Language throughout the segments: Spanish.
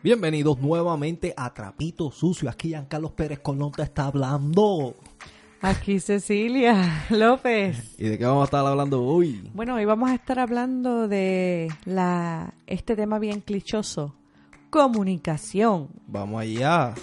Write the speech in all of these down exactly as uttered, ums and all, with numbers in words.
Bienvenidos nuevamente a Trapito Sucio. Aquí Giancarlo Pérez Colón te está hablando. Aquí Cecilia López. ¿Y de qué vamos a estar hablando hoy? Bueno, hoy vamos a estar hablando de la este tema bien clichoso, comunicación. Vamos allá.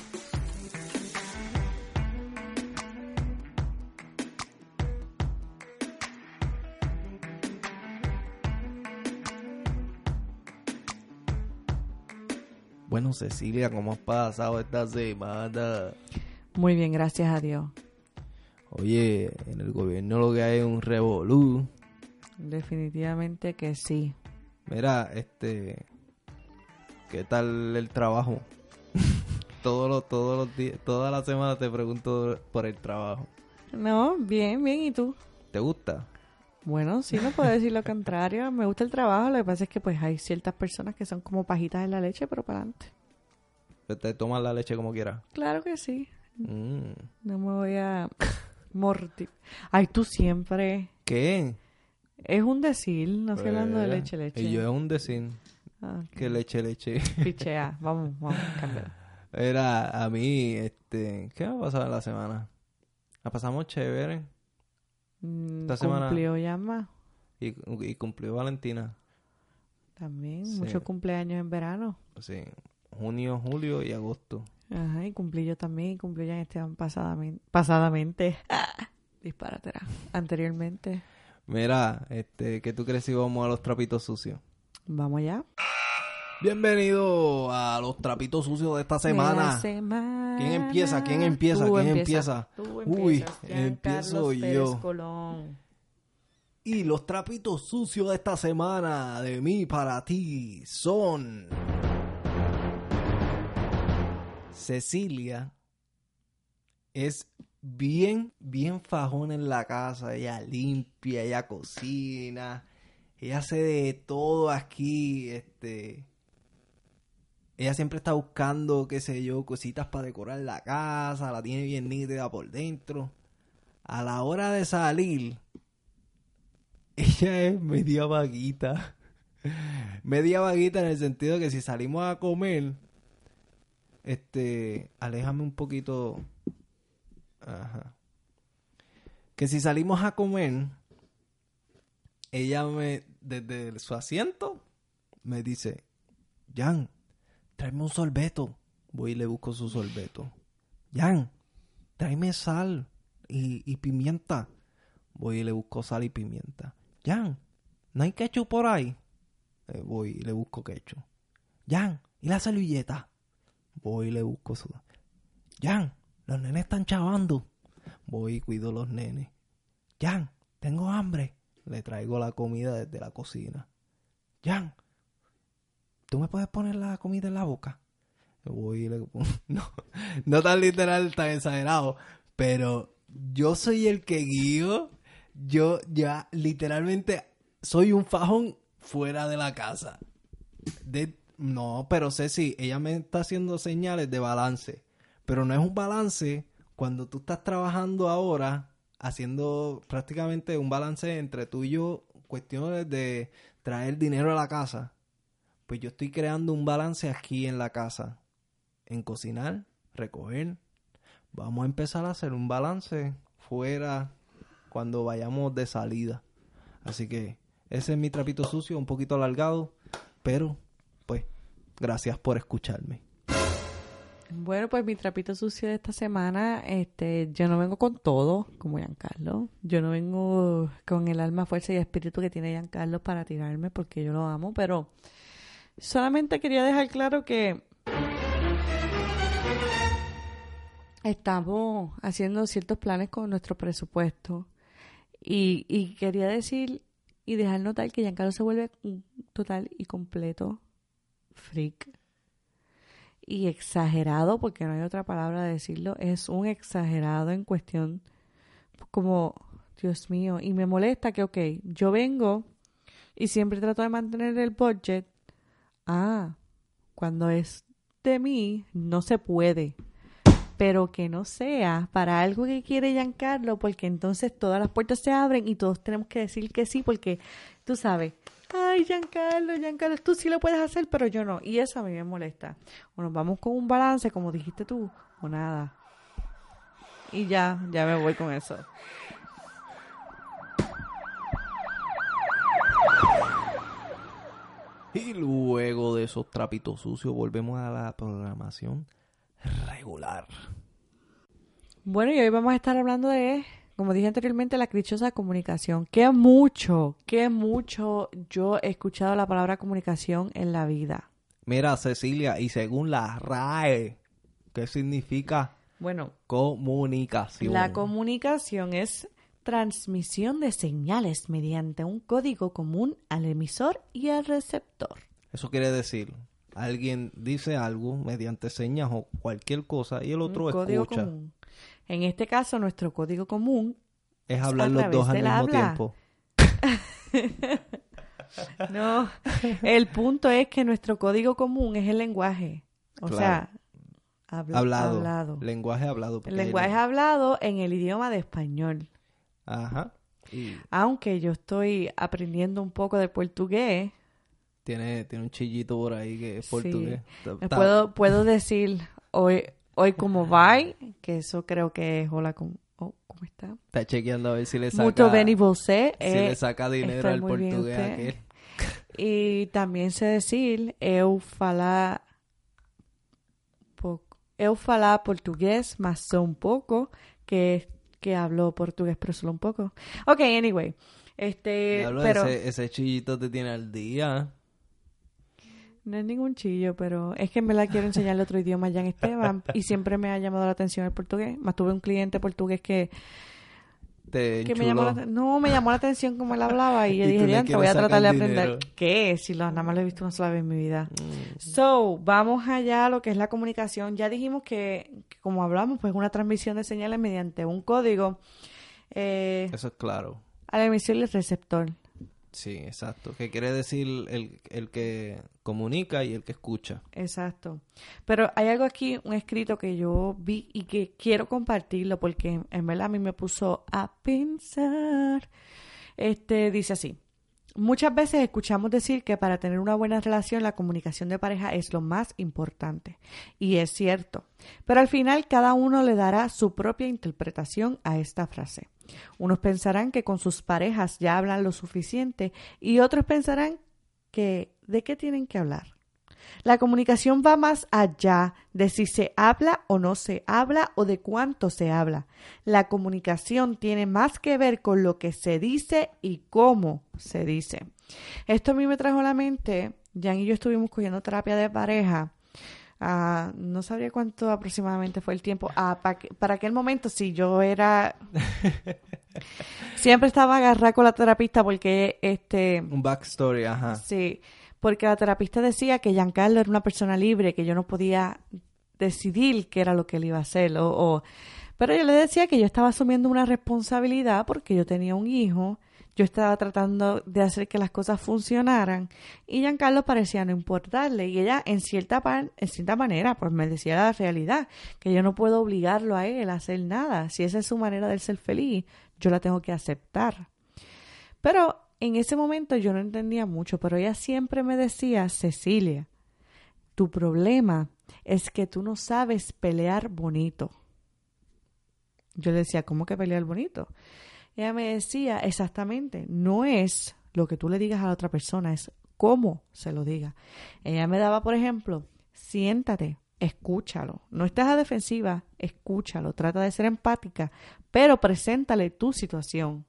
Bueno, Cecilia, ¿cómo has pasado esta semana? Muy bien, gracias a Dios. Oye, en el gobierno lo que hay es un revolú. Definitivamente que sí. Mira, este, ¿qué tal el trabajo? todos los, todos los días, toda la semana te pregunto por el trabajo. No, bien, bien. ¿Y tú? ¿Te gusta? Bueno, sí, no puedo decir lo contrario. Me gusta el trabajo. Lo que pasa es que pues hay ciertas personas que son como pajitas en la leche, pero para adelante. ¿Te tomas la leche como quieras? Claro que sí. Mm. No me voy a mortir. Ay, tú siempre. ¿Qué? Es un decir, no estoy hablando de Eh, leche, leche. Y yo es un decir. Ah, Que leche, leche. Pichea, vamos, vamos, cambiar. Era a mí, este, ¿qué me ha pasado en la semana? La pasamos chévere. Mm, Esta semana- Cumplió ya más. Y, y cumplió Valentina. También, Sí. muchos cumpleaños en verano. Sí, junio, julio y agosto. Ajá, y cumplí yo también, y cumplió ya Esteban pasadamente. Pasadamente. Disparatera. Anteriormente. Mira, este, ¿qué tú crees si vamos a los trapitos sucios? Vamos allá. Bienvenido a los trapitos sucios de esta semana. De la semana. ¿Quién empieza? ¿Quién empieza? Tú ¿Quién empieza. empieza? Tú Uy, empiezas, empiezo Giancarlos Pérez yo. Colón. Y los trapitos sucios de esta semana, de mí para ti, son... Cecilia es bien, bien fajona en la casa. Ella limpia, ella cocina, ella hace de todo aquí, este... Ella siempre está buscando, qué sé yo, cositas para decorar la casa, la tiene bien nítida por dentro. A la hora de salir... Ella es media vaguita. Media vaguita en el sentido de que si salimos a comer, este, aléjame un poquito. Ajá. Que si salimos a comer, ella me, desde su asiento, me dice, Jan, tráeme un sorbeto. Voy y le busco su sorbeto. Jan, tráeme sal y, y pimienta. Voy y le busco sal y pimienta. Jan, ¿no hay ketchup por ahí? Eh, voy y le busco ketchup. Jan, ¿y la servilleta? Voy y le busco su... Jan, los nenes están chavando. Voy y cuido los nenes. Jan, tengo hambre. Le traigo la comida desde la cocina. Jan, ¿tú me puedes poner la comida en la boca? Voy y le... No, no tan literal, tan exagerado. Pero yo soy el que guío... Yo ya literalmente soy un fajón fuera de la casa. De, no, pero Ceci, ella me está haciendo señales de balance. Pero no es un balance cuando tú estás trabajando ahora, haciendo prácticamente un balance entre tú y yo, cuestiones de traer dinero a la casa. Pues yo estoy creando un balance aquí en la casa. En cocinar, recoger. Vamos a empezar a hacer un balance fuera cuando vayamos de salida. Así que ese es mi trapito sucio, un poquito alargado, pero pues gracias por escucharme. Bueno, pues mi trapito sucio de esta semana, este, yo no vengo con todo, como Giancarlo. Yo no vengo con el alma, fuerza y espíritu que tiene Giancarlo para tirarme, porque yo lo amo, pero solamente quería dejar claro que estamos haciendo ciertos planes con nuestro presupuesto. Y, y quería decir y dejar notar que Giancarlo se vuelve un total y completo freak. Y exagerado, porque no hay otra palabra de decirlo. Es un exagerado en cuestión como, Dios mío. Y me molesta que, ok, yo vengo y siempre trato de mantener el budget. Ah, cuando es de mí, no se puede. Pero que no sea para algo que quiere Giancarlo, porque entonces todas las puertas se abren y todos tenemos que decir que sí, porque tú sabes, Ay, Giancarlo, Giancarlo, tú sí lo puedes hacer, pero yo no. Y eso a mí me molesta. O nos vamos con un balance, como dijiste tú, o nada. Y ya, ya me voy con eso. Y luego de esos trapitos sucios volvemos a la programación regular. Bueno, y hoy vamos a estar hablando de, como dije anteriormente, la dichosa comunicación. Qué mucho, qué mucho yo he escuchado la palabra comunicación en la vida. Mira, Cecilia, y según la R A E, ¿qué significa? Bueno, comunicación. La comunicación es transmisión de señales mediante un código común al emisor y al receptor. Eso quiere decir, alguien dice algo mediante señas o cualquier cosa y el otro un código escucha. Común. En este caso, nuestro código común es hablar los dos al mismo habla. tiempo. No, el punto es que nuestro código común es el lenguaje. O claro. sea, habla, hablado. hablado. Lenguaje hablado. El lenguaje hablado en el idioma de español. Ajá. Y aunque yo estoy aprendiendo un poco de portugués. Tiene, tiene un chillito por ahí que es portugués. Sí. Me puedo, puedo decir hoy, hoy como vai, que eso creo que es hola, ¿cómo, oh, ¿cómo está? Está chequeando a ver si le saca, Muito bem, e você? si eh, le saca dinero al portugués aquel. Y también sé decir eu falar poco, eu falar portugués, mas só un poco, que que hablo portugués, pero solo un poco. Ok, anyway. Este, Diablo, pero ese, ese chillito te tiene al día. no es ningún chillo, pero es que en verdad quiero enseñarle otro idioma a Jan Esteban y siempre me ha llamado la atención el portugués. Más tuve un cliente portugués que, te que me llamó la, no, me llamó la atención cómo él hablaba y yo dije, te voy a tratar de aprender. Dinero. ¿Qué? Si lo, nada más lo he visto una sola vez en mi vida. Mm. So, vamos allá a lo que es la comunicación. Ya dijimos que, que como hablamos, pues una transmisión de señales mediante un código. Eh, Eso es claro. Al emisor y el receptor. Sí, exacto. Que quiere decir el, el que comunica y el que escucha. Exacto. Pero hay algo aquí, un escrito que yo vi y que quiero compartirlo porque en verdad a mí me puso a pensar. Este dice así. Muchas veces escuchamos decir que para tener una buena relación la comunicación de pareja es lo más importante. Y es cierto. Pero al final cada uno le dará su propia interpretación a esta frase. Unos pensarán que con sus parejas ya hablan lo suficiente y otros pensarán que ¿de qué tienen que hablar? La comunicación va más allá de si se habla o no se habla o de cuánto se habla. La comunicación tiene más que ver con lo que se dice y cómo se dice. Esto a mí me trajo a la mente, Jan y yo estuvimos cogiendo terapia de pareja. Uh, no sabría cuánto aproximadamente fue el tiempo. Uh, pa que, para aquel momento, sí, yo era... Siempre estaba agarrada con la terapista porque este... Un backstory, ajá. Sí, porque la terapista decía que Giancarlo era una persona libre, que yo no podía decidir qué era lo que él iba a hacer. O, o... Pero yo le decía que yo estaba asumiendo una responsabilidad porque yo tenía un hijo, yo estaba tratando de hacer que las cosas funcionaran y Giancarlo parecía no importarle. Y ella, en cierta, pan, en cierta manera, pues me decía la realidad, que yo no puedo obligarlo a él a hacer nada. Si esa es su manera de ser feliz, yo la tengo que aceptar. Pero en ese momento yo no entendía mucho, pero ella siempre me decía, Cecilia, tu problema es que tú no sabes pelear bonito. Yo le decía, ¿cómo que pelear bonito? Ella me decía, exactamente, no es lo que tú le digas a la otra persona, es cómo se lo diga. Ella me daba, por ejemplo, siéntate, escúchalo. No estés a defensiva, escúchalo. Trata de ser empática, pero preséntale tu situación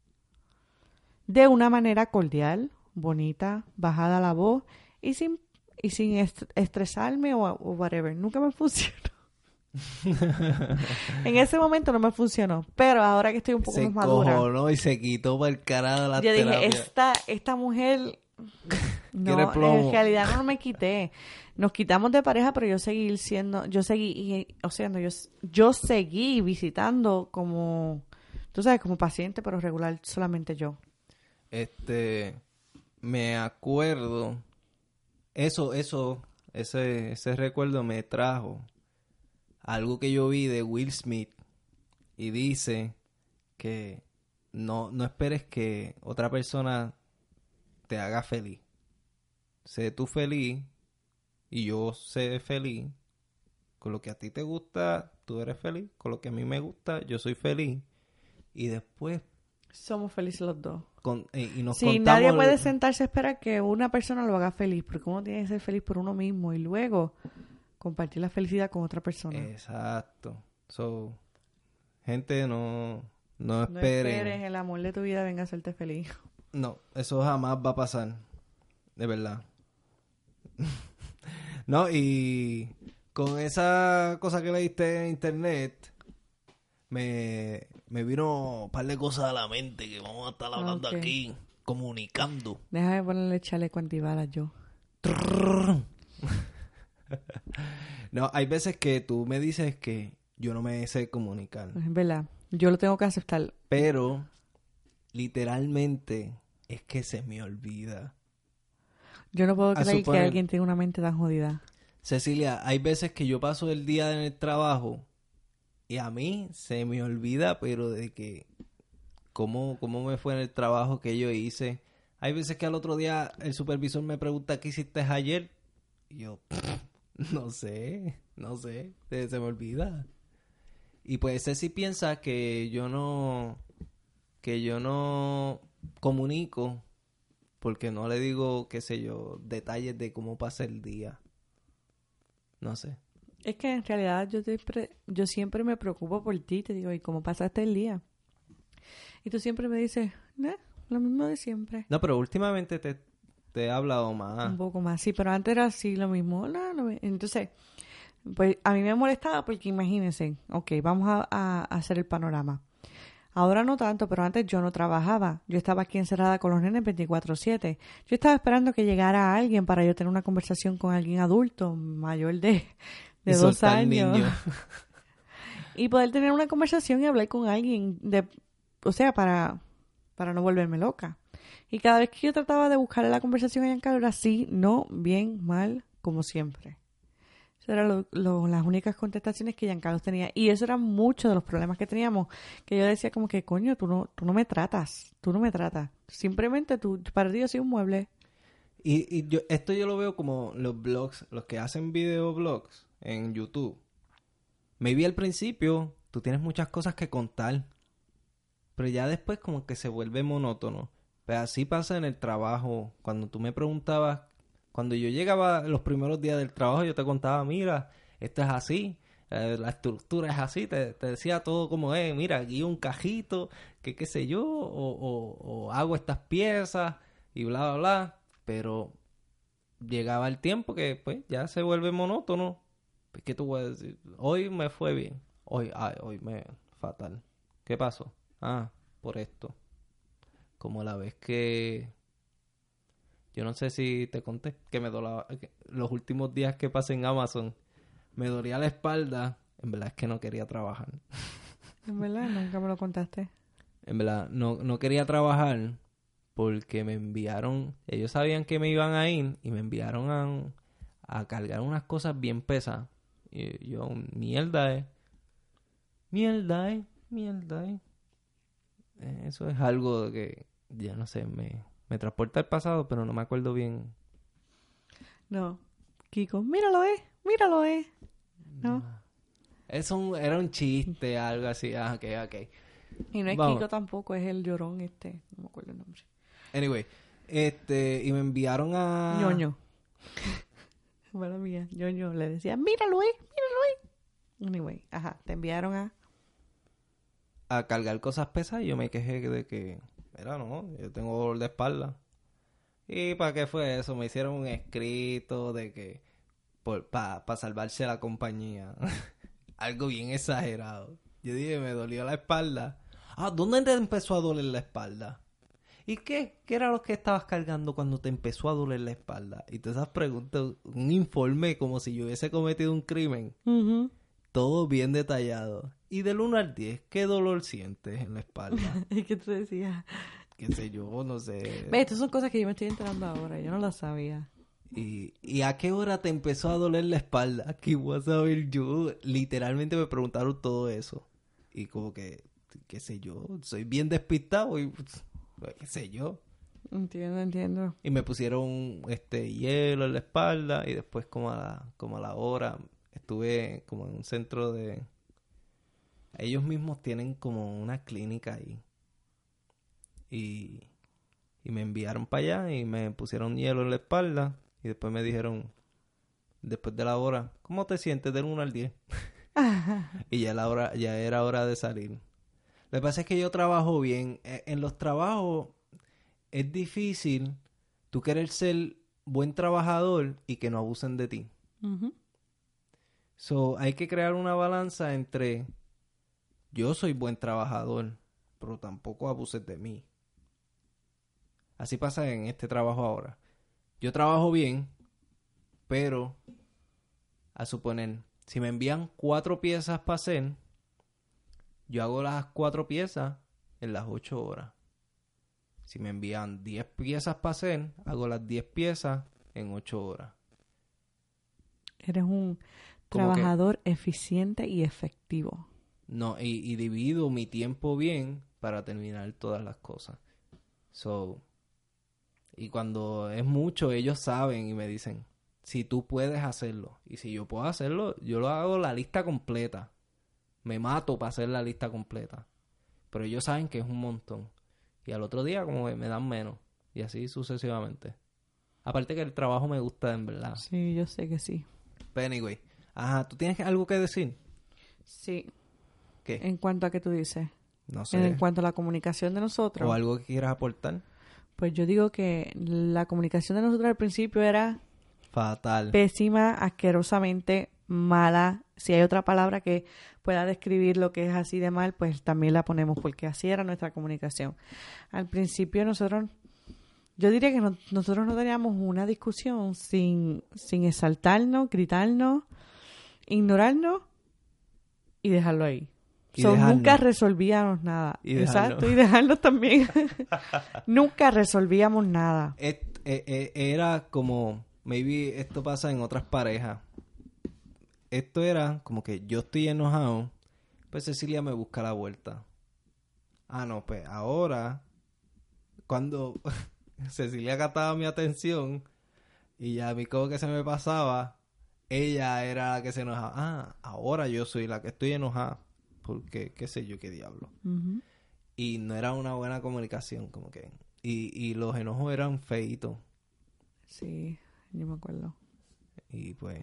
de una manera cordial, bonita, bajada la voz y sin, y sin est- estresarme o, o whatever. Nunca me funcionó. En ese momento no me funcionó, pero ahora que estoy un poco se más madura, cojonó y se quitó para el carajo de la yo terapia. dije, esta, esta mujer no, plomo. en realidad no me quité. Nos quitamos de pareja, pero yo seguí siendo, yo seguí, y, o sea, no, yo, yo seguí visitando como, tú sabes, como paciente, pero regular solamente yo. Este, me acuerdo, eso, eso, ese, ese recuerdo me trajo algo que yo vi de Will Smith y dice que no, no esperes que otra persona te haga feliz. Sé tú feliz y yo sé feliz. Con lo que a ti te gusta, tú eres feliz. Con lo que a mí me gusta, yo soy feliz. Y después... Somos felices los dos. Con, eh, y nos Sí, contamos... nadie puede sentarse a esperar que una persona lo haga feliz, porque uno tiene que ser feliz por uno mismo y luego compartir la felicidad con otra persona. Exacto. So, gente, no, no No esperen. esperes el amor de tu vida venga a hacerte feliz. No, eso jamás va a pasar. De verdad. No, y con esa cosa que leíste en internet, me, me vino un par de cosas a la mente que vamos a estar hablando Ok. aquí, comunicando. Déjame ponerle chaleco antibalas yo. No, hay veces que tú me dices que yo no me sé comunicar, Es verdad. Yo lo tengo que aceptar. pero literalmente es que se me olvida. Yo no puedo A creer suponer- que alguien tenga una mente tan jodida. Cecilia, hay veces que yo paso el día en el trabajo y a mí se me olvida, pero de que cómo, cómo me fue en el trabajo que yo hice. Hay veces que al otro día el supervisor me pregunta qué hiciste ayer y yo no sé, no sé, se, se me olvida. Y pues Ceci piensa que yo no que yo no comunico porque no le digo, qué sé yo, detalles de cómo pasa el día. No sé. Es que en realidad yo siempre, yo siempre me preocupo por ti. Te digo, ¿y cómo pasaste el día? Y tú siempre me dices, "Nah, lo mismo de siempre. No, pero últimamente te, te he hablado Un más. poco más, sí, pero antes era así lo mismo. No, no me- Entonces, pues a mí me molestaba porque imagínense, ok, vamos a, a hacer el panorama. Ahora no tanto, pero antes yo no trabajaba. Yo estaba aquí encerrada con los nenes veinticuatro siete. Yo estaba esperando que llegara alguien para yo tener una conversación con alguien adulto, mayor de, de Y dos soltar años. niños. Y poder tener una conversación y hablar con alguien, de, o sea, para, para no volverme loca. Y cada vez que yo trataba de buscarle la conversación a Giancarlo era sí, no, bien, mal, como siempre. Esas eran lo- lo- las únicas contestaciones que Giancarlo tenía. Y eso eran muchos de los problemas que teníamos. Que yo decía como que, coño, tú no, tú no me tratas. Tú no me tratas. Simplemente tú, para ti yo soy un mueble. Y, y yo, esto yo lo veo como los blogs, los que hacen videoblogs en YouTube. Maybe al principio tú tienes muchas cosas que contar, pero ya después como que se vuelve monótono. Pero así pasa en el trabajo. Cuando tú me preguntabas, cuando yo llegaba los primeros días del trabajo, yo te contaba, mira, esto es así, eh, la estructura es así, te, te decía todo como es, mira, aquí un cajito, que qué sé yo, o, o, o hago estas piezas y bla, bla, bla. Pero llegaba el tiempo que pues ya se vuelve monótono. Pues, ¿qué tú voy a decir? Hoy me fue bien. Hoy, ay, hoy me fatal. ¿Qué pasó? Ah, por esto. Como la vez que yo no sé si te conté que me dolaba que los últimos días que pasé en Amazon me dolía la espalda. En verdad es que no quería trabajar. En verdad, nunca me lo contaste. En verdad no, no quería trabajar porque me enviaron, ellos sabían que me iban a ir y me enviaron a, a cargar unas cosas bien pesadas. Y yo, mierda, eh. Mierda, eh. Mierda, eh. Eh, Eso es algo que, ya no sé, me, me transporta al pasado, pero no me acuerdo bien. No. Kiko, míralo, eh. Míralo, eh. No. Eso un- era un chiste, algo así. Ah, ok, ok. Y no es Vamos. Kiko tampoco, es el llorón este. No me acuerdo el nombre. Anyway, este, y me enviaron a... Ñoño. Mala mía, Ñoño le decía, míralo, eh, míralo, eh. Anyway, ajá, te enviaron a... a cargar cosas pesadas y yo me quejé de que, mira, no, yo tengo dolor de espalda. ¿Y para qué fue eso? Me hicieron un escrito de que, para pa salvarse la compañía. Algo bien exagerado. Yo dije, me dolió la espalda. Ah, ¿dónde te empezó a doler la espalda? ¿Y qué? ¿Qué era lo que estabas cargando cuando te empezó a doler la espalda? Y todas esas preguntas, un informe como si yo hubiese cometido un crimen. Ujú. Todo bien detallado. Y del uno al diez, ¿qué dolor sientes en la espalda? ¿Y qué te decía? Qué sé yo, no sé. Ve, estas son cosas que yo me estoy enterando ahora, yo no las sabía. ¿Y, ¿Y a qué hora te empezó a doler la espalda? ¿Qué voy a saber yo? Literalmente me preguntaron todo eso. Y como que, qué sé yo, soy bien despistado y qué sé yo. Entiendo, entiendo. Y me pusieron este hielo en la espalda y después como a la, como a la hora estuve como en un centro de... Ellos mismos tienen como una clínica ahí. Y, y me enviaron para allá y me pusieron hielo en la espalda y después me dijeron, después de la hora, ¿cómo te sientes del uno al diez? Y ya, la hora, ya era hora de salir. Lo que pasa es que yo trabajo bien. En los trabajos es difícil tú querer ser buen trabajador y que no abusen de ti. Uh-huh. So, hay que crear una balanza entre yo soy buen trabajador, pero tampoco abuses de mí. Así pasa en este trabajo ahora. Yo trabajo bien, pero a suponer, si me envían cuatro piezas para hacer, yo hago las cuatro piezas en las ocho horas. Si me envían diez piezas para hacer, hago las diez piezas en ocho horas. Eres un Como trabajador que... eficiente y efectivo. No, y, y divido mi tiempo bien para terminar todas las cosas. So, y cuando es mucho, ellos saben y me dicen, si tú puedes hacerlo. Y si yo puedo hacerlo, yo lo hago la lista completa. Me mato para hacer la lista completa. Pero ellos saben que es un montón. Y al otro día como que me dan menos. Y así sucesivamente. Aparte que el trabajo me gusta en verdad. Sí, yo sé que sí. Pero anyway. Ajá, ¿tú tienes algo que decir? Sí. ¿Qué? ¿En cuanto a qué tú dices? No sé. En cuanto a la comunicación de nosotros. ¿O algo que quieras aportar? Pues yo digo que la comunicación de nosotros al principio era... fatal. Pésima, asquerosamente mala. Si hay otra palabra que pueda describir lo que es así de mal, pues también la ponemos, porque así era nuestra comunicación. Al principio nosotros, yo diría que no, nosotros no teníamos una discusión sin, sin exaltarnos, gritarnos, ignorarnos y dejarlo ahí. Y So, dejarnos. nunca resolvíamos nada. Y Exacto, dejarnos. y dejarnos también. Nunca resolvíamos nada. Et, eh, eh, era como... Maybe esto pasa en otras parejas. Esto era como que yo estoy enojado, pues Cecilia me busca la vuelta. Ah, no, pues ahora, cuando Cecilia captaba mi atención y ya a mí como que se me pasaba, ella era la que se enojaba. Ah, ahora yo soy la que estoy enojada. Porque, qué sé yo, qué diablo. Uh-huh. Y no era una buena comunicación, como que... Y, y los enojos eran feitos. Sí, yo me acuerdo. Y pues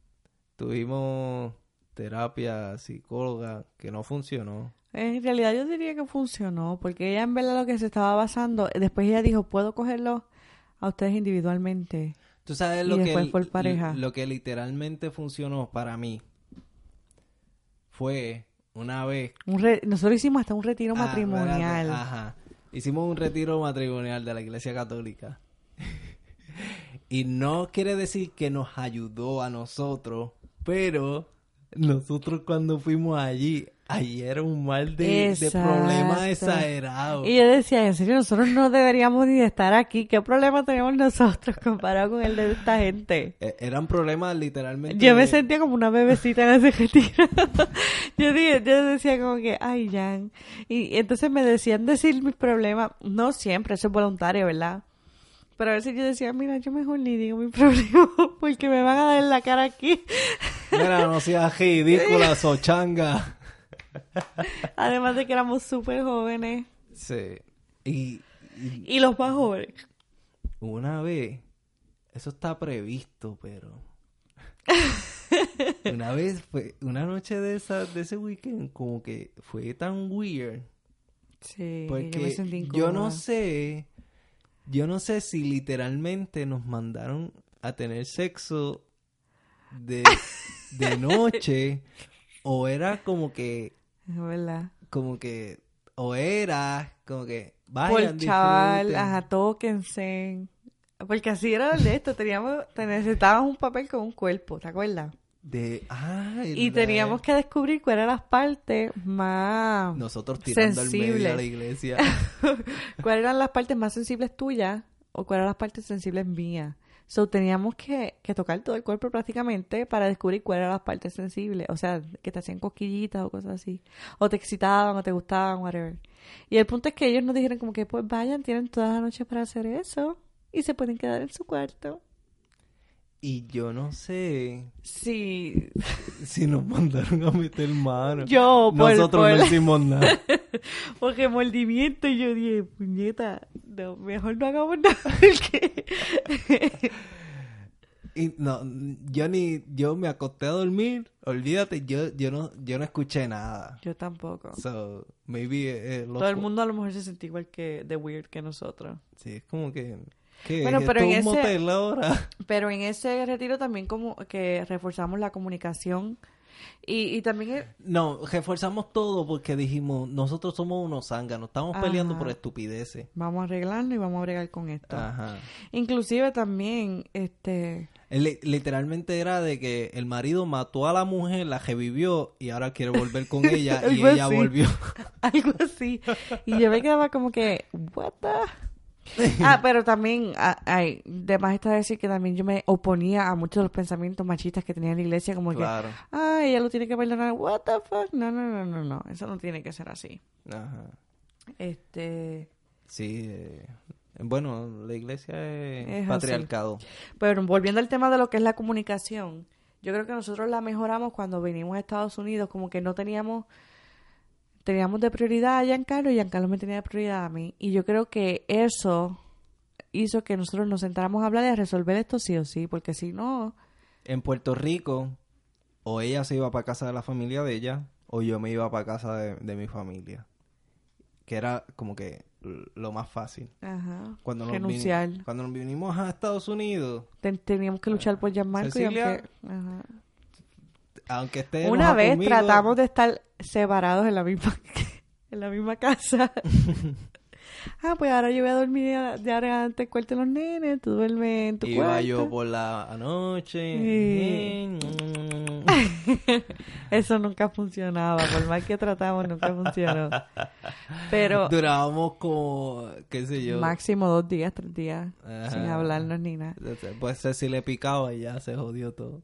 tuvimos terapia psicóloga que no funcionó. En realidad yo diría que funcionó, porque ella en verdad lo que se estaba basando, después ella dijo, puedo cogerlo a ustedes individualmente. Tú sabes Y lo que después por pareja. lo que literalmente funcionó para mí fue una vez. Un re- Nosotros hicimos hasta un retiro Ah, matrimonial. espérate, ajá. Hicimos un retiro matrimonial de la Iglesia Católica. Y no quiere decir que nos ayudó a nosotros, pero nosotros cuando fuimos allí, allí era un mal de, de problemas exagerados. Y yo decía, en serio, nosotros no deberíamos ni de estar aquí. ¿Qué problema tenemos nosotros comparado con el de esta gente? E- eran problemas literalmente... Yo me de- sentía como una bebecita en ese retiro. yo, dije, yo decía como que, ay, Jan. Y entonces me decían decir mis problemas. No siempre, eso es voluntario, ¿verdad? Pero a veces yo decía, mira, yo mejor ni digo mi problema porque me van a dar en la cara aquí. Mira, no seas ridícula, sochanga. Además de que éramos súper jóvenes. Sí. Y, y Y los más jóvenes. una vez, eso está previsto, pero... una vez fue, una noche de esa, de ese weekend, como que fue tan weird. Sí, Porque yo me sentí yo incómoda. no sé, yo no sé si literalmente nos mandaron a tener sexo de, de noche o era como que, Es verdad. como que, o era como que, Por vayan, chaval, disfruten. ajá, tóquense. Porque así era de esto, teníamos, te necesitábamos un papel con un cuerpo, ¿te acuerdas? De, ah, Y ¿verdad? teníamos que descubrir cuáles eran las partes más Nosotros tirando al medio sensibles. a la iglesia. cuáles eran las partes más sensibles tuyas o cuáles eran las partes sensibles mías. So, teníamos que, que tocar todo el cuerpo prácticamente para descubrir cuáles eran las partes sensibles. O sea, que te hacían cosquillitas o cosas así. O te excitaban o te gustaban, whatever. Y el punto es que ellos nos dijeron como que, pues vayan, tienen toda la noche para hacer eso. Y se pueden quedar en su cuarto. Y yo no sé Sí. si nos mandaron a meter mano. Yo, por, Nosotros por... no hicimos nada. Porque mordimiento, y yo dije, puñeta, no, mejor no hagamos nada. Porque... Y no, yo ni, yo me acosté a dormir, olvídate, yo, yo no, yo no escuché nada. Yo tampoco. So, maybe, eh, los Todo el cu- mundo a lo mejor se sentía igual que de weird que nosotros. Sí, es como que, ¿qué? Bueno, ¿Es pero esto en un ese- motel ahora? Pero en ese retiro también como que reforzamos la comunicación y, y también el- No, reforzamos todo porque dijimos, nosotros somos unos zánganos, estamos Ajá. peleando por estupideces. vamos a arreglarlo y vamos a bregar con esto. Ajá. Inclusive también, este, Li- literalmente era de que el marido mató a la mujer, la revivió y ahora quiere volver con ella y Algo ella así. volvió. algo así. Y yo me quedaba como que, what the... Ah, pero también, ah, ay, de más está decir que también yo me oponía a muchos de los pensamientos machistas que tenía en la iglesia, como Claro. que, ay, ella lo tiene que perdonar, what the fuck, no, no, no, no, no, eso no tiene que ser así. Ajá. Este, Sí. eh, Bueno, la iglesia es, Es así. patriarcado. pero volviendo al tema de lo que es la comunicación, yo creo que nosotros la mejoramos cuando vinimos a Estados Unidos, como que no teníamos, teníamos de prioridad a Giancarlo y Giancarlo me tenía de prioridad a mí, y yo creo que eso hizo que nosotros nos sentáramos a hablar y a resolver esto sí o sí, porque si no, En Puerto Rico, o ella se iba para casa de la familia de ella, o yo me iba para casa de, de mi familia. Que era como que l- lo más fácil. ajá, Cuando nos, renunciar. vini- cuando nos vinimos a Estados Unidos, Ten- teníamos que luchar por Gianmarco y Cecilia, aunque, ajá. aunque esté Una enojada vez conmigo, tratamos de estar separados en la misma en la misma casa. Ah, pues ahora yo voy a dormir a- de ahora en adelante el cuarto de los nenes, tú duermes en tu iba cuarto. yo por la noche. Sí. Eso nunca funcionaba, por más que tratamos nunca funcionó. Pero Durábamos como, qué sé yo. máximo dos días, tres días, Ajá. sin hablarnos ni nada. Pues si le picaba y ya se jodió todo.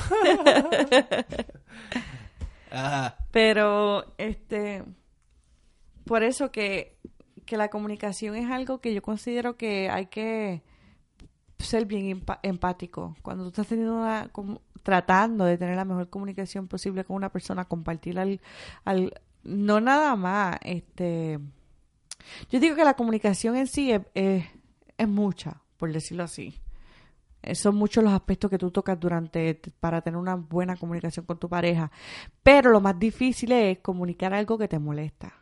Ajá. Pero, este, por eso que, que la comunicación es algo que yo considero que hay que ser bien empa- empático. Cuando tú estás teniendo una, como- tratando de tener la mejor comunicación posible con una persona, compartir al, al, no nada más, este, yo digo que la comunicación en sí es, es, es mucha, por decirlo así. Eh, Son muchos los aspectos que tú tocas durante para tener una buena comunicación con tu pareja. Pero lo más difícil es comunicar algo que te molesta.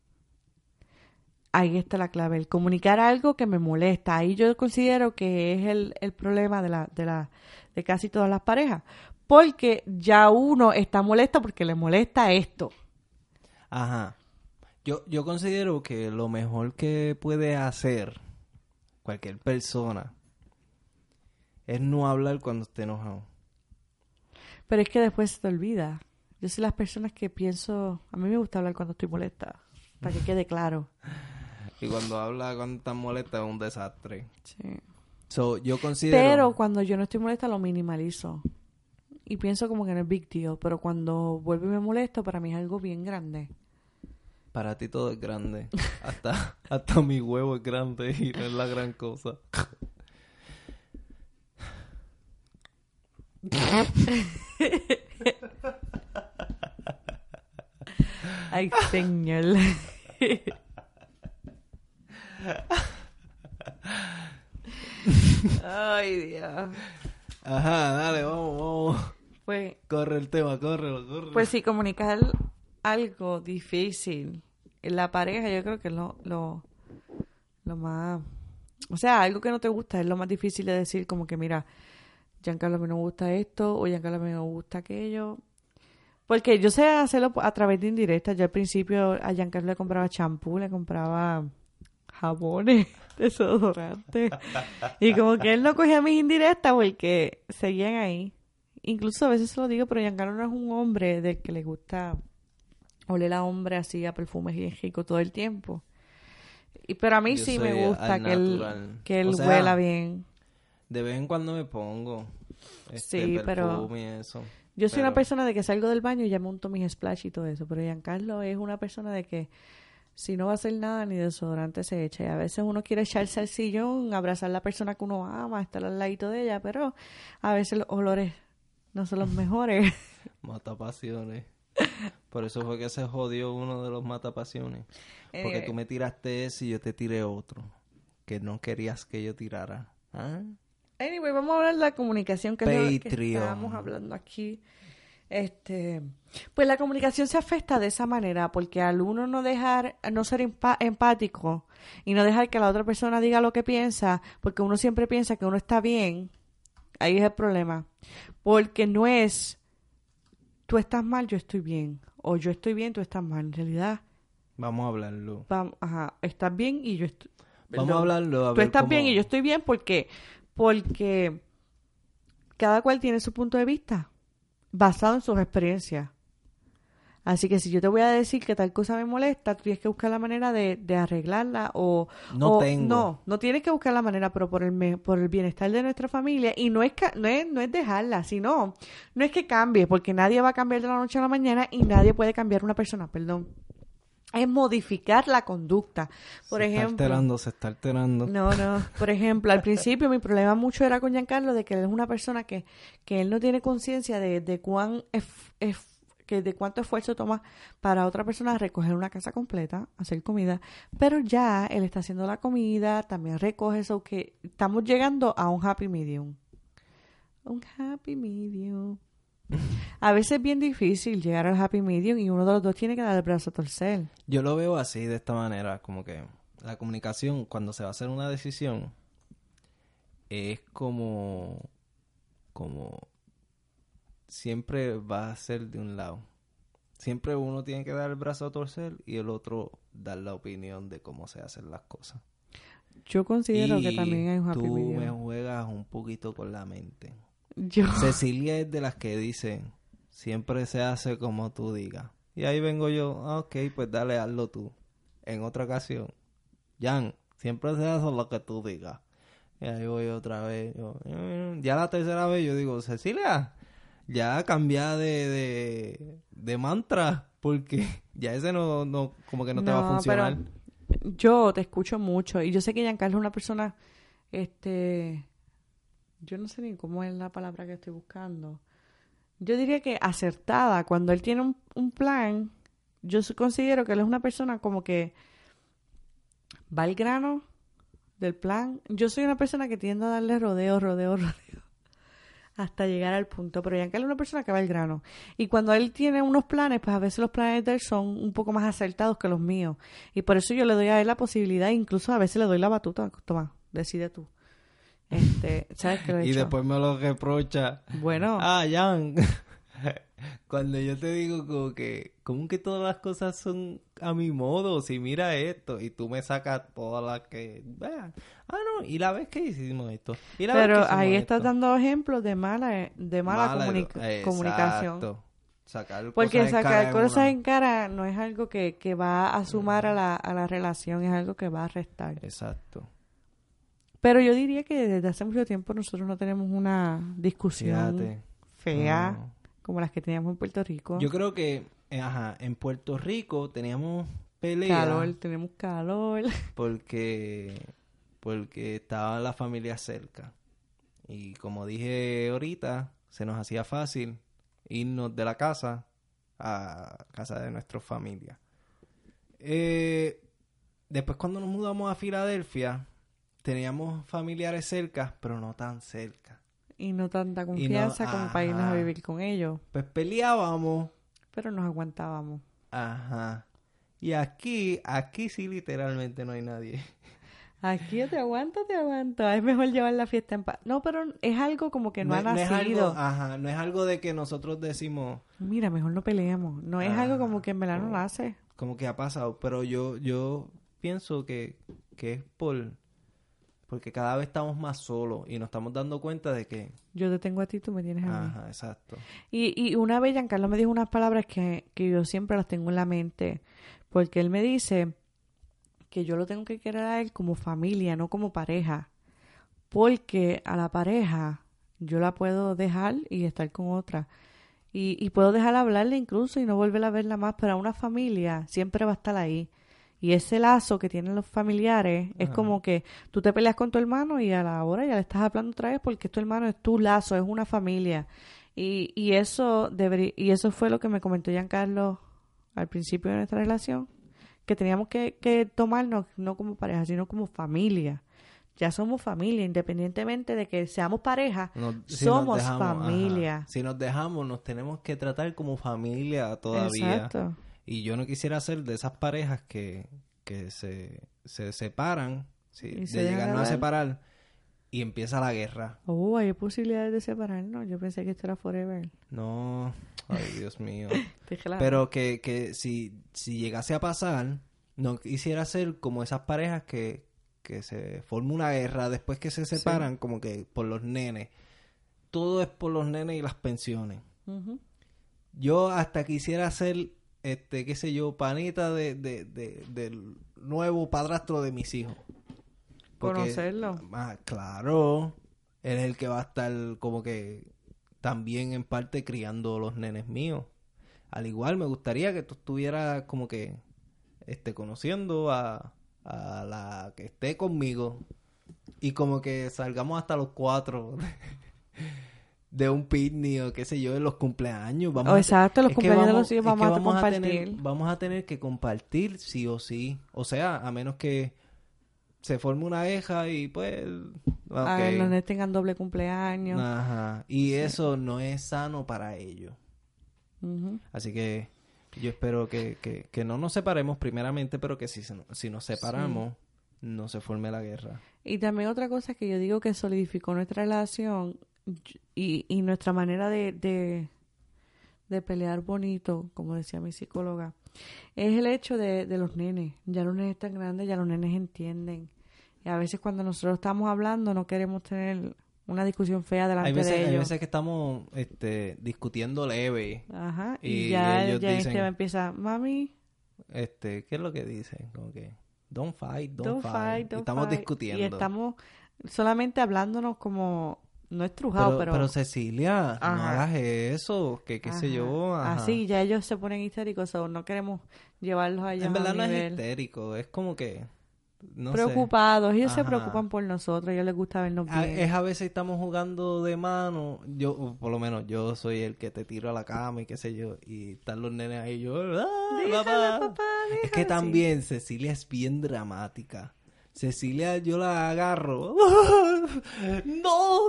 Ahí está la clave, el comunicar algo que me molesta. Ahí yo considero que es el, el problema de la, de la, de casi todas las parejas. Porque ya uno está molesto porque le molesta esto. Ajá. Yo, yo considero que lo mejor que puede hacer cualquier persona es no hablar cuando esté enojado. Pero es que después se te olvida. Yo soy las personas que pienso, a mí me gusta hablar cuando estoy molesta, para que quede claro. Y cuando habla cuando está molesta es un desastre. Sí. So, yo considero... Pero cuando yo no estoy molesta lo minimalizo. Y pienso como que no es big deal. Pero cuando vuelvo y me molesto, para mí es algo bien grande. Para ti todo es grande. Hasta, hasta mi huevo es grande y no es la gran cosa. Ay, señor. Ay, Dios. Ajá, dale, vamos, vamos. Pues, Corre el tema, córrelo, córrelo. pues sí, comunicar algo difícil en la pareja, yo creo que es lo, lo, lo más... O sea, algo que no te gusta es lo más difícil de decir, como que mira, Giancarlo, a mí no me gusta esto, o Giancarlo, a mí no me gusta aquello. Porque yo sé hacerlo a través de indirectas. Yo al principio a Giancarlo le compraba champú, le compraba jabones, desodorantes. Y como que él no cogía mis indirectas porque seguían ahí. Incluso a veces se lo digo, pero Giancarlo no es un hombre del que le gusta oler a hombre así a perfumes y rico todo el tiempo. Y, pero a mí Yo sí soy me gusta al que él, natural. que él O sea, huela bien. De vez en cuando me pongo este Sí, pero perfume y eso. yo soy Pero una persona de que salgo del baño y ya monto mis splash y todo eso, pero Giancarlo es una persona de que si no va a hacer nada ni desodorante se echa. Y a veces uno quiere echarse al sillón, abrazar a la persona que uno ama, estar al ladito de ella, pero a veces los olores no son los mejores. matapasiones. Por eso fue que se jodió uno de los matapasiones. Porque Anyway. tú me tiraste ese y yo te tiré otro. Que no querías que yo tirara. ¿Ah? Anyway, vamos a hablar de la comunicación, que es lo que Patreon. estamos hablando aquí. Este, pues la comunicación se afecta de esa manera, porque al uno no dejar, no ser empa- empático y no dejar que la otra persona diga lo que piensa, porque uno siempre piensa que uno está bien, ahí es el problema. Porque no es, tú estás mal, yo estoy bien, o yo estoy bien, tú estás mal. En realidad, Vamos a hablarlo. vamos, ajá, estás bien y yo estoy... Vamos perdón. a hablarlo. A Tú ver estás cómo... bien y yo estoy bien porque, porque cada cual tiene su punto de vista basado en sus experiencias. Así que si yo te voy a decir que tal cosa me molesta, tú tienes que buscar la manera de, de arreglarla o... No o- tengo. No, no tienes que buscar la manera, pero por el, me- por el bienestar de nuestra familia. Y no es, ca- no es, no es dejarla, sino... No es que cambie, porque nadie va a cambiar de la noche a la mañana y nadie puede cambiar una persona, perdón. Es modificar la conducta. Por se ejemplo... está alterando, se está alterando. No, no. Por ejemplo, al principio mi problema mucho era con Giancarlo de que él es una persona que, que él no tiene conciencia de, de cuán ef- ef- que de cuánto esfuerzo toma para otra persona recoger una casa completa, hacer comida, pero ya él está haciendo la comida, también recoge eso, que estamos llegando a un happy medium. Un happy medium. A veces es bien difícil llegar al happy medium y uno de los dos tiene que dar el brazo a torcer. Yo lo veo así, de esta manera, como que la comunicación, cuando se va a hacer una decisión, es como, como, siempre va a ser de un lado. Siempre uno tiene que dar el brazo a torcer y el otro dar la opinión de cómo se hacen las cosas. Yo considero y que también hay un happy tú medium. me juegas un poquito con la mente. Yo... Cecilia es de las que dice, siempre se hace como tú digas. Y ahí vengo yo, ah, ok, pues dale, hazlo tú. En otra ocasión, Jan, siempre se hace lo que tú digas. Y ahí voy otra vez. Yo, mm, ya la tercera vez yo digo, Cecilia, ya cambia de, de, de mantra, porque ya ese no, no como que no, te va a funcionar. Pero yo te escucho mucho y yo sé que Giancarlo es una persona, este, yo no sé ni cómo es la palabra que estoy buscando. Yo diría que acertada. Cuando él tiene un, un plan, yo s- considero que él es una persona como que va al grano del plan. Yo soy una persona que tiende a darle rodeo, rodeo, rodeo, hasta llegar al punto. Pero Giancarlo es una persona que va al grano. Y cuando él tiene unos planes, pues a veces los planes de él son un poco más acertados que los míos. Y por eso yo le doy a él la posibilidad, incluso a veces le doy la batuta. Toma, decide tú. Este, ¿sabes qué lo he Y hecho? después me lo reprocha. Bueno, Ah, Jan. Cuando yo te digo como que, como que todas las cosas son a mi modo, si mira esto, y tú me sacas todas las que, vea, ah no, y la vez que hicimos esto, y la pero vez que hicimos ahí estás esto. dando ejemplos de mala, de mala, Mala comuni- edu- exacto. comunicación. Sacar Porque cosas en cara sacar en cosas una- en cara no es algo que, que va a sumar a la, a la relación, es algo que va a restar. Exacto. Pero yo diría que desde hace mucho tiempo nosotros no tenemos una discusión Fíjate. fea No. como las que teníamos en Puerto Rico. Yo creo que, eh, ajá, en Puerto Rico teníamos pelea Calor, tenemos calor. porque, porque estaba la familia cerca. Y como dije ahorita, se nos hacía fácil irnos de la casa a casa de nuestra familia. Eh, después cuando nos mudamos a Filadelfia, teníamos familiares cerca, pero no tan cerca. Y no tanta confianza como para irnos a ajá. vivir con ellos. Pues peleábamos. Pero nos aguantábamos. Ajá. Y aquí, aquí sí literalmente no hay nadie. Aquí yo te aguanto, te aguanto. Es mejor llevar la fiesta en paz. No, pero es algo como que no, ha no es nacido. algo, ajá, no es algo de que nosotros decimos Mira, mejor no peleemos. No es Ah, algo como que en verdad no no. nace. como que ha pasado, pero yo, yo pienso que, que es por porque cada vez estamos más solos y nos estamos dando cuenta de que Yo te tengo a ti, tú me tienes a mí. ajá, exacto. Y, y una vez Giancarlo me dijo unas palabras que, que yo siempre las tengo en la mente. Porque él me dice que yo lo tengo que querer a él como familia, no como pareja. porque a la pareja yo la puedo dejar y estar con otra. Y, y puedo dejar hablarle incluso y no volver a verla más, pero a una familia siempre va a estar ahí. Y ese lazo que tienen los familiares es Ajá. como que tú te peleas con tu hermano y a la hora ya le estás hablando otra vez porque tu hermano es tu lazo, es una familia. Y, y eso debería, y eso fue lo que me comentó Giancarlo al principio de nuestra relación, que teníamos que, que tomarnos no como pareja, sino como familia. Ya somos familia, independientemente de que seamos pareja, Nos- si nos somos dejamos, familia. ajá. Si nos dejamos, nos tenemos que tratar como familia todavía. Exacto. Y yo no quisiera ser de esas parejas que, que se, se separan, sí, Y de se dejan llegarnos a hablar. separar y empieza la guerra. Oh, hay posibilidades de separarnos. Yo pensé que esto era forever. No, ay Dios mío. Te dije la- Pero que, que si, si llegase a pasar, no quisiera ser como esas parejas que, que se forma una guerra después que se separan, como que por los nenes. Todo es por los nenes y las pensiones. Ujú. Yo hasta quisiera ser, este, qué sé yo, panita de, de, de, del nuevo padrastro de mis hijos. Porque, Conocerlo. ah, claro, él es el que va a estar como que también en parte criando los nenes míos. Al igual me gustaría que tú estuvieras como que este, conociendo a, a la que esté conmigo y como que salgamos hasta los cuatro de un picnic o qué sé yo, en los cumpleaños. Vamos Oh, a- exacto, los es que cumpleaños de vamos- los hijos es vamos que a compartir. tener, vamos a tener que compartir sí o sí. O sea, a menos que se forme una guerra y pues... A ok. ver, los nenes tengan doble cumpleaños. Ajá. Y eso no es sano para ellos. Ujú. Así que yo espero que, que, que no nos separemos primeramente, pero que si, se no- si nos separamos, no se forme la guerra. Y también otra cosa que yo digo que solidificó nuestra relación y, y nuestra manera de, de, de pelear bonito, como decía mi psicóloga, es el hecho de, de los nenes. Ya los nenes están grandes, ya los nenes entienden. Y a veces cuando nosotros estamos hablando no queremos tener una discusión fea delante Hay veces, de hay ellos. veces que estamos este, discutiendo leve. Ajá. Y, Y ya, ellos ya dicen- este empieza, mami, Este, ¿qué es lo que dicen? Como que, don't fight, don't, don't fight. fight, Y don't estamos fight. discutiendo. Y estamos solamente hablándonos como, no estrujado, pero, pero... pero Cecilia, no Ajá. hagas eso, que qué sé Ajá. yo. Ajá. Así, ya ellos se ponen histéricos, o no queremos llevarlos a ellos En verdad a un no es nivel histérico, es como que, no sé. preocupados. Ellos se Ajá. preocupan por nosotros, a ellos les gusta vernos A- bien. Es a veces estamos jugando de mano, yo, o por lo menos yo soy el que te tiro a la cama y qué sé yo, y están los nenes ahí, yo, ¡ah, Déjala, papá! papá, Es que déjala, sí. también Cecilia es bien dramática. Cecilia, yo la agarro, ¡no!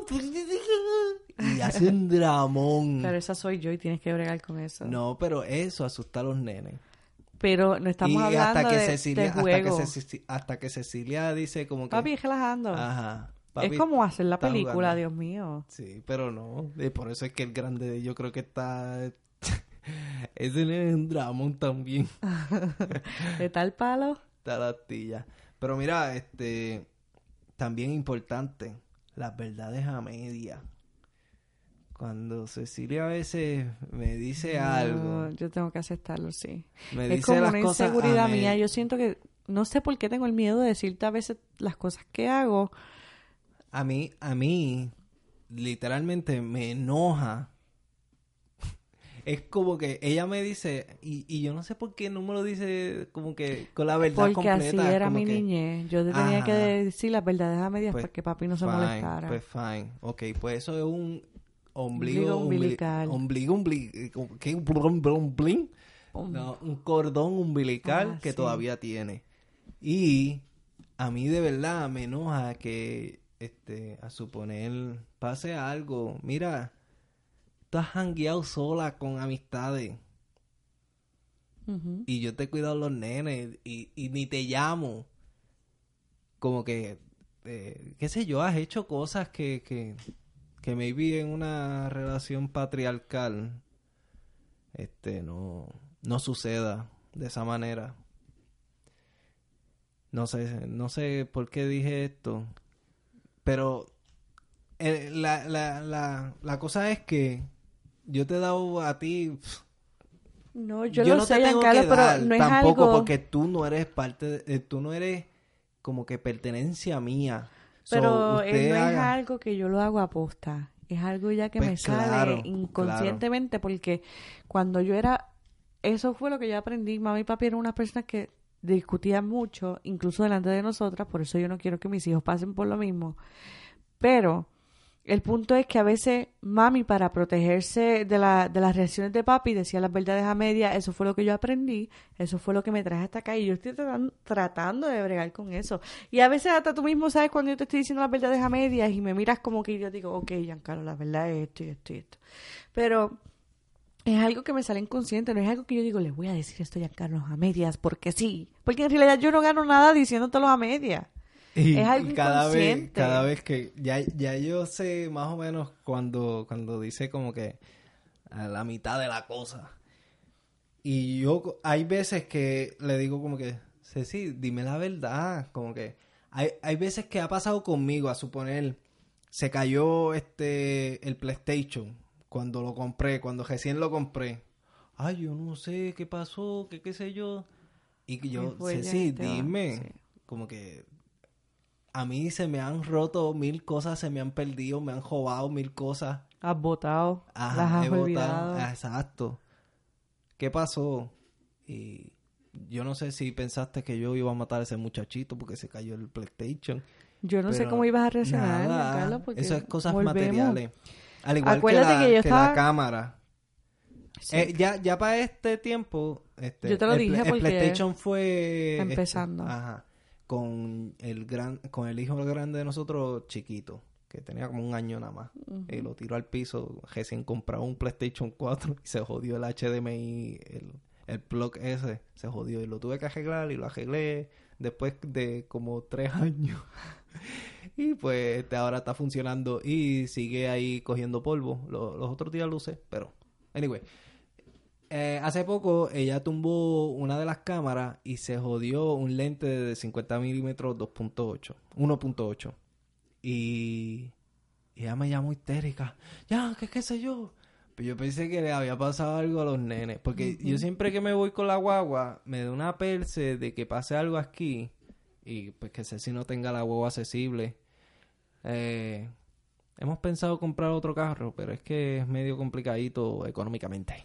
Y hace un dramón. Pero esa soy yo y tienes que bregar con eso. No, pero eso asusta a los nenes. Pero no estamos y hablando hasta que de, Cecilia, de hasta juego. que, Ceci- hasta que Cecilia dice como que, Papi, es relajando. ajá, papi, es como hacer la está película, jugando. Dios mío. Sí, pero no. Y por eso es que el grande yo creo que está... Ese nene es un dramón también. De tal palo. Está la astilla. Pero mira, este... También importante. Las verdades a media. Cuando Cecilia a veces me dice No, algo... yo tengo que aceptarlo, sí. Me Es dice como las una cosas a inseguridad me- mía. Yo siento que, no sé por qué tengo el miedo de decirte a veces las cosas que hago. A mí, a mí, literalmente me enoja. Es como que ella me dice, y, y yo no sé por qué no me lo dice como que con la verdad Porque completa. así era como mi que, niñez. Yo te tenía Ajá. que decir las verdades a medias Pues, para que papi no se fine, molestara. Pues fine. Ok, pues eso es un Ombligo ombligo, umbilical. Ombligo, umbilical. ¿Qué? ¿Un blin? Um, No, un cordón umbilical Ah, que sí. todavía tiene. Y a mí de verdad me enoja que, este, a suponer, pase algo. Mira, tú has jangueado sola con amistades ujú. y yo te he cuidado los nenes y, y ni te llamo. Como que, eh, qué sé yo, has hecho cosas que, que, que maybe en una relación patriarcal, este, no, no suceda de esa manera. No sé, no sé por qué dije esto, pero eh, la, la, la, la cosa es que yo te he dado a ti, pf, No, yo, yo lo no sé, te tengo Giancarlo, que pero dar no es tampoco algo... porque tú no eres parte, de- eh, tú no eres como que pertenencia mía. Pero So, eh, usted no es haga- algo que yo lo hago a posta. Es algo ya que Pues me sale claro, inconscientemente porque cuando yo era... Eso fue lo que yo aprendí. Mami y papi eran unas personas que discutían mucho, incluso delante de nosotras. Por eso yo no quiero que mis hijos pasen por lo mismo. Pero el punto es que a veces mami, para protegerse de, la, de las reacciones de papi, decía las verdades a media. Eso fue lo que yo aprendí. Eso fue lo que me traje hasta acá. Y yo estoy tratando, tratando de bregar con eso. Y a veces hasta tú mismo sabes cuando yo te estoy diciendo las verdades a medias y me miras como que yo digo, ok, Giancarlo, la verdad es esto y esto y esto. Pero es algo que me sale inconsciente. No es algo que yo digo, le voy a decir esto a Giancarlo a medias porque sí. Porque en realidad yo no gano nada diciéndotelo a medias. Y, Es algo y cada vez, inconsciente. cada vez que ya, ya yo sé más o menos cuando, cuando dice como que a la mitad de la cosa. Y yo hay veces que le digo como que, Ceci, dime la verdad. Como que hay, hay veces que ha pasado conmigo, a suponer, se cayó este el PlayStation cuando lo compré, cuando recién lo compré. Ay, yo no sé qué pasó, qué qué sé yo. Y que yo, Y fue ya Ceci, este va, dime. sí. Como que a mí se me han roto mil cosas, se me han perdido, me han robado mil cosas. Has votado, Ajá, las has he votado. olvidado. Ah, exacto. ¿Qué pasó? Y yo no sé si pensaste que yo iba a matar a ese muchachito porque se cayó el PlayStation. Yo no sé Pero cómo ibas a reaccionar, nada, Giancarlo, porque eso es cosas volvemos. materiales. Al igual Acuérdate que la, que yo que estaba- la cámara. Sí. Eh, ya, ya para este tiempo, este, Yo te lo el, dije el porque PlayStation fue este, empezando. ajá, con el gran, con el hijo grande de nosotros chiquito, que tenía como un año nada más. Ujú. Y lo tiró al piso, recién comprado un PlayStation cuatro y se jodió el H D M I, el, el plug ese, se jodió y lo tuve que arreglar y lo arreglé después de como tres años. Y pues este ahora está funcionando y sigue ahí cogiendo polvo. Lo- los otros días lo usé, pero anyway. Eh, hace poco ella tumbó una de las cámaras y se jodió un lente de cincuenta milímetros dos punto ocho, uno punto ocho. Y, y ella me llamó histérica. Ya, ¿qué qué sé yo? Pero yo pensé que le había pasado algo a los nenes. Porque Ujú. yo siempre que me voy con la guagua, me da una perse de que pase algo aquí. Y pues que Ceci no tenga la guagua accesible. Eh, hemos pensado comprar otro carro, pero es que es medio complicadito económicamente.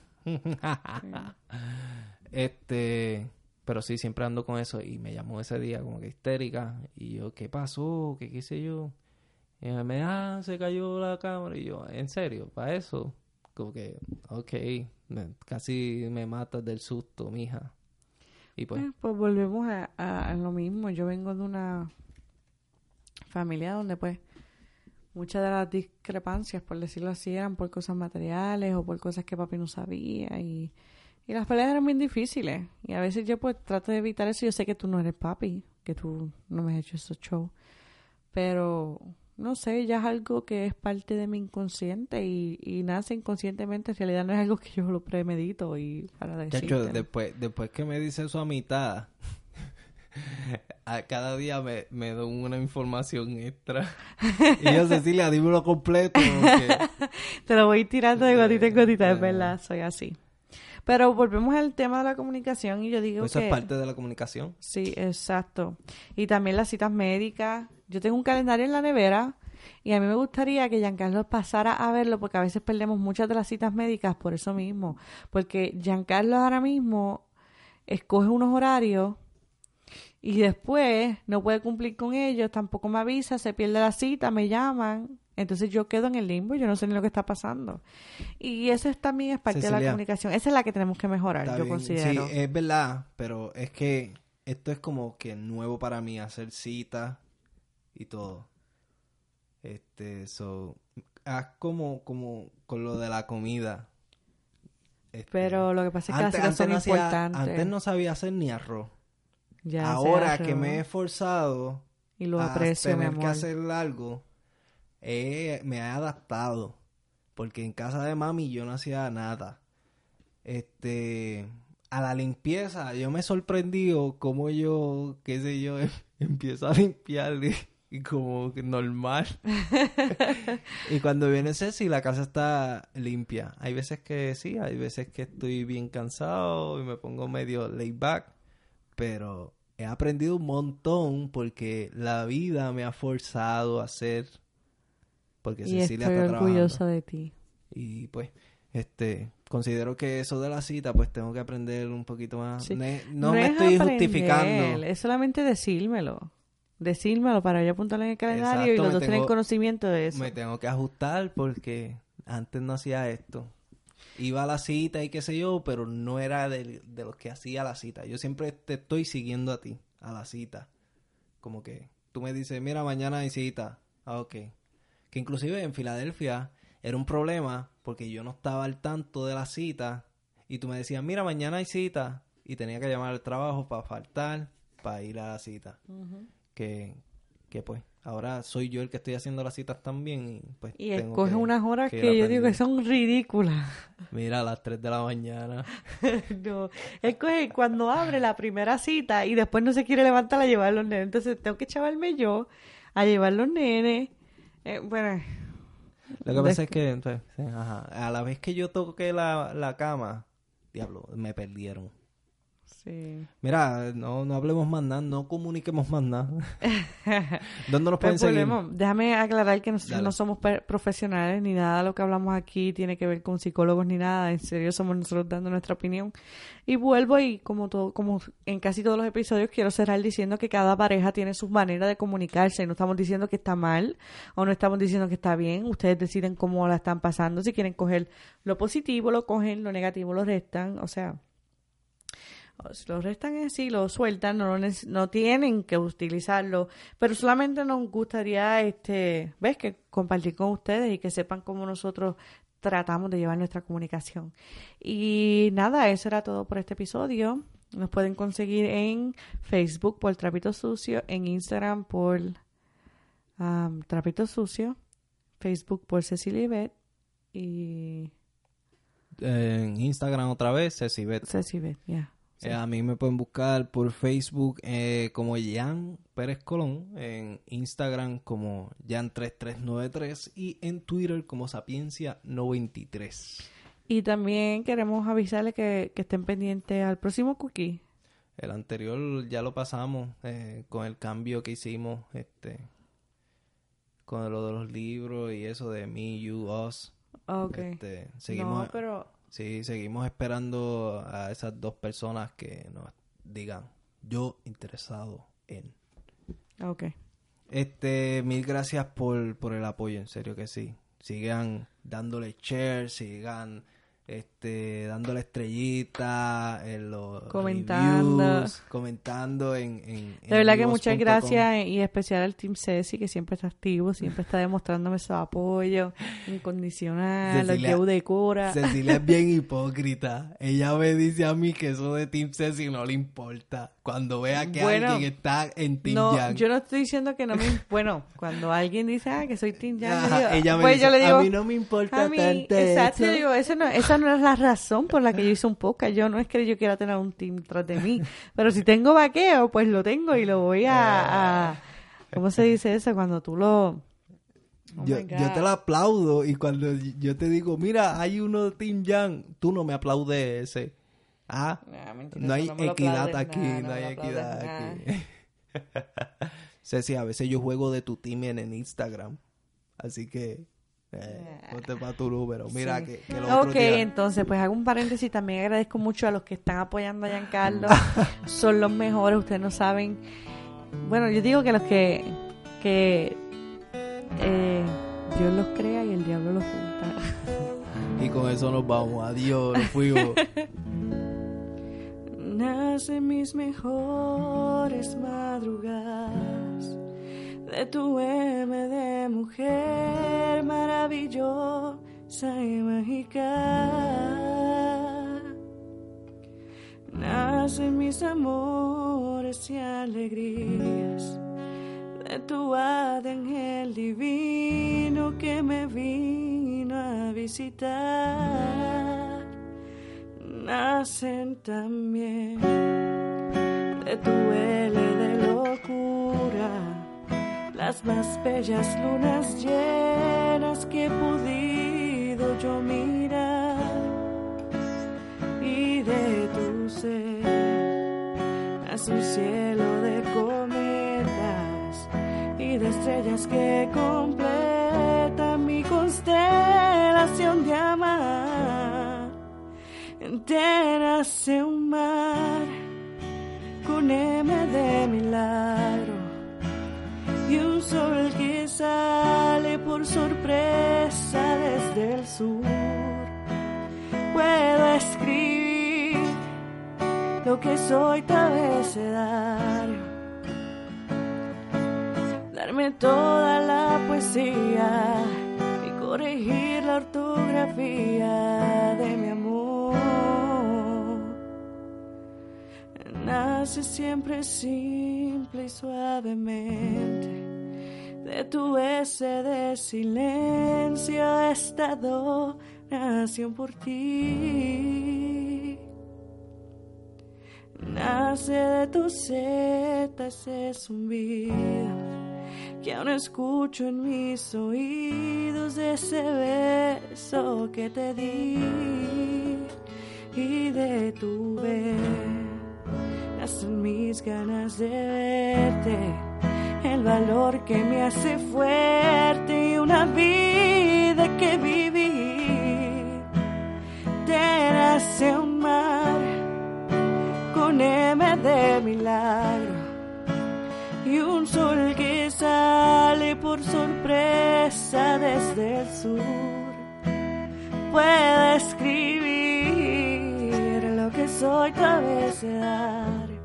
Este, pero sí, siempre ando con eso y me llamó ese día como que histérica y yo, ¿qué pasó? ¿Qué qué sé yo? Y ella me ah, se cayó la cámara y yo, ¿en serio? ¿Para eso? Como que, ok, me- casi me matas del susto, mija. Y pues, Eh, Pues volvemos a, a- a lo mismo. Yo vengo de una familia donde pues muchas de las discrepancias, por decirlo así, eran por cosas materiales o por cosas que papi no sabía y, y las peleas eran bien difíciles. Y a veces yo pues trato de evitar eso. Yo sé que tú no eres papi, que tú no me has hecho esos shows, pero no sé, ya es algo que es parte de mi inconsciente y, y nace inconscientemente. En realidad no es algo que yo lo premedito y para decirte. chacho, después, después que me dice eso a mitad, a cada día me, me da una información extra. Y yo, Cecilia, dímelo completo. Porque... Te lo voy tirando de gotita en gotita, es Eh, verdad, soy así. Pero volvemos al tema de la comunicación y yo digo Eso que... es parte de la comunicación. Sí, exacto. Y también las citas médicas. Yo tengo un calendario en la nevera y a mí me gustaría que Giancarlo pasara a verlo porque a veces perdemos muchas de las citas médicas por eso mismo. Porque Giancarlo ahora mismo escoge unos horarios y después no puede cumplir con ellos, tampoco me avisa, se pierde la cita, me llaman. Entonces yo quedo en el limbo y yo no sé ni lo que está pasando. Y eso es, también es parte de la Cecilia, comunicación. Esa es la que tenemos que mejorar, está yo bien. considero. Sí, es verdad, pero es que esto es como que nuevo para mí, hacer citas y todo. Este, so, haz como, como con lo de la comida. Este, Pero lo que pasa es que antes, las citas son antes no hacía- importantes. antes no sabía hacer ni arroz. Ya sé Ahora que arroz. me he esforzado Y lo a aprecio, mi tener amor. que hacer algo, eh, me he adaptado. Porque en casa de mami yo no hacía nada. Este, a la limpieza, yo me he sorprendido cómo yo, qué sé yo, empiezo a limpiar y, y como que normal. Y cuando viene Ceci, la casa está limpia. Hay veces que sí, hay veces que estoy bien cansado y me pongo medio laid back. Pero he aprendido un montón porque la vida me ha forzado a hacer, porque Y Cecilia estoy está orgullosa trabajando. de ti. Y pues, este, considero que eso de la cita, pues tengo que aprender un poquito más. Sí. Ne- no, No me es estoy aprender, justificando. es solamente decírmelo. Decírmelo para yo apuntarlo en el calendario Exacto, y los me dos tener tengo- conocimiento de eso. Me tengo que ajustar porque antes no hacía esto. Iba a la cita y qué sé yo, pero no era de, de los que hacía la cita. Yo siempre te estoy siguiendo a ti, a la cita. Como que tú me dices, mira, mañana hay cita. Ah, ok. Que inclusive en Filadelfia era un problema porque yo no estaba al tanto de la cita y tú me decías, mira, mañana hay cita y tenía que llamar al trabajo para faltar, para ir a la cita. Ujú. Que, que pues, ahora soy yo el que estoy haciendo las citas también y pues Y tengo escoge que- unas horas que que, ir yo digo que aprendiendo. son ridículas. Mira, a las tres de la mañana. No, escoge cuando abre la primera cita y después no se quiere levantar a llevar a los nenes. Entonces tengo que chavarme yo a llevar los nenes. Eh, bueno, Lo que pasa Des- es que, pues, sí, ajá, a la vez que yo toqué la, la cama, diablo, me perdieron. sí. Mira, no, no hablemos más nada, no comuniquemos más nada. ¿Dónde nos pueden Pues seguir? volvemos. Déjame aclarar que nosotros Dale. no somos per- profesionales ni nada de lo que hablamos aquí tiene que ver con psicólogos ni nada. En serio, somos nosotros dando nuestra opinión. Y vuelvo y como todo, como en casi todos los episodios quiero cerrar diciendo que cada pareja tiene su manera de comunicarse. Y no estamos diciendo que está mal o no estamos diciendo que está bien. Ustedes deciden cómo la están pasando. Si quieren coger lo positivo, lo cogen, lo negativo lo restan. O sea, o si lo restan así, lo sueltan, no, lo neces- no tienen que utilizarlo, pero solamente nos gustaría, este, ves, que compartir con ustedes y que sepan cómo nosotros tratamos de llevar nuestra comunicación. Y nada, eso era todo por este episodio. Nos pueden conseguir en Facebook por Trapito Sucio, en Instagram por um, Trapito Sucio, Facebook por Cecilia Ivette y En Instagram otra vez, Cecibet. Ceci Ivette, ya. Sí. Eh, a mí me pueden buscar por Facebook eh, como Jan Pérez Colón, en Instagram como Jan tres tres nueve tres y en Twitter como Sapiencia noventa y tres. Y también queremos avisarles que, que estén pendientes al próximo cookie. El anterior ya lo pasamos eh, con el cambio que hicimos este con lo de los libros y eso de me, you, us. Ok. Este, seguimos, No, pero... sí, seguimos esperando a esas dos personas que nos digan yo interesado en. Ok. Este, mil gracias por, por el apoyo, en serio que sí. Sigan dándole share, sigan este dándole estrellita en los Comentando. reviews, comentando en, en, en De verdad que vivos muchas punto com. gracias y especial al Team Ceci que siempre está activo, siempre está demostrándome su apoyo incondicional, los Cecilia- llevo de cura. Cecilia es bien hipócrita. Ella me dice a mí que eso de Team Ceci no le importa. Cuando vea que Bueno, alguien está en Team No, Jan. yo no estoy diciendo que no me... Bueno, cuando alguien dice, ah, que soy Team Jan, Ajá, yo digo, ella me pues dice, yo le digo, a mí no me importa a mí, tanto exacto, eso. yo digo, eso no, esa no es la razón por la que yo hice un podcast. Yo no es que yo quiera tener un team tras de mí, pero si tengo vaqueo, pues lo tengo y lo voy a... a ¿cómo se dice eso? Cuando tú lo... Oh yo, my God. yo te lo aplaudo y cuando yo te digo, mira, hay uno de Team Jan, tú no me aplaudes ese. Ah, Nah, mentira, no hay no me lo equidad aplaudes, aquí, nah, no no hay me lo equidad aplaudes, aquí. Ceci, a veces yo juego de tu team en, en Instagram, así que eh, ponte para tu número. Mira Sí. que, que los otros Ok, días- entonces, pues hago un paréntesis. También agradezco mucho a los que están apoyando a Giancarlo. Son los mejores, ustedes no saben. Bueno, yo digo que los que, que eh, Dios los crea y el diablo los junta. Y con eso nos vamos. Adiós, nos fuimos. Nacen mis mejores madrugadas de tu M de mujer maravillosa y mágica. Nacen mis amores y alegrías de tu hada de ángel divino que me vino a visitar. Nacen también de tu L de locura las más bellas lunas llenas que he podido yo mirar, y de tu ser es un cielo de cometas y de estrellas que completan mi constelación de amar. Entera hace un mar con M de milagro y un sol que sale por sorpresa desde el sur. Puedo escribir lo que soy tu abecedario, darme toda la poesía y corregir la ortografía de mi amor. Nace siempre simple y suavemente de tu S de silencio, esta adoración por ti. Nace de tus Z ese zumbido que aún escucho en mis oídos, de ese beso que te di y de tu ver. Nacen mis ganas de verte, el valor que me hace fuerte y una vida que vivir. Te nace un mar con M de milagro y un sol que sale por sorpresa desde el sur. Puedo escribir lo que soy tu abecedario,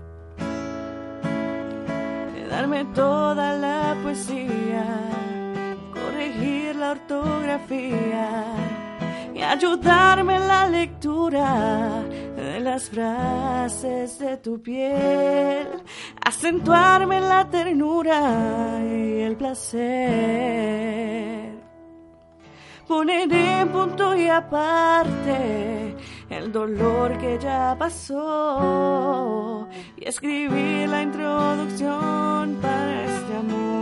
darme toda la poesía, corregir la ortografía y ayudarme en la lectura de las frases de tu piel, acentuarme en la ternura y el placer, poner en punto y aparte el dolor que ya pasó y escribir la introducción para este amor.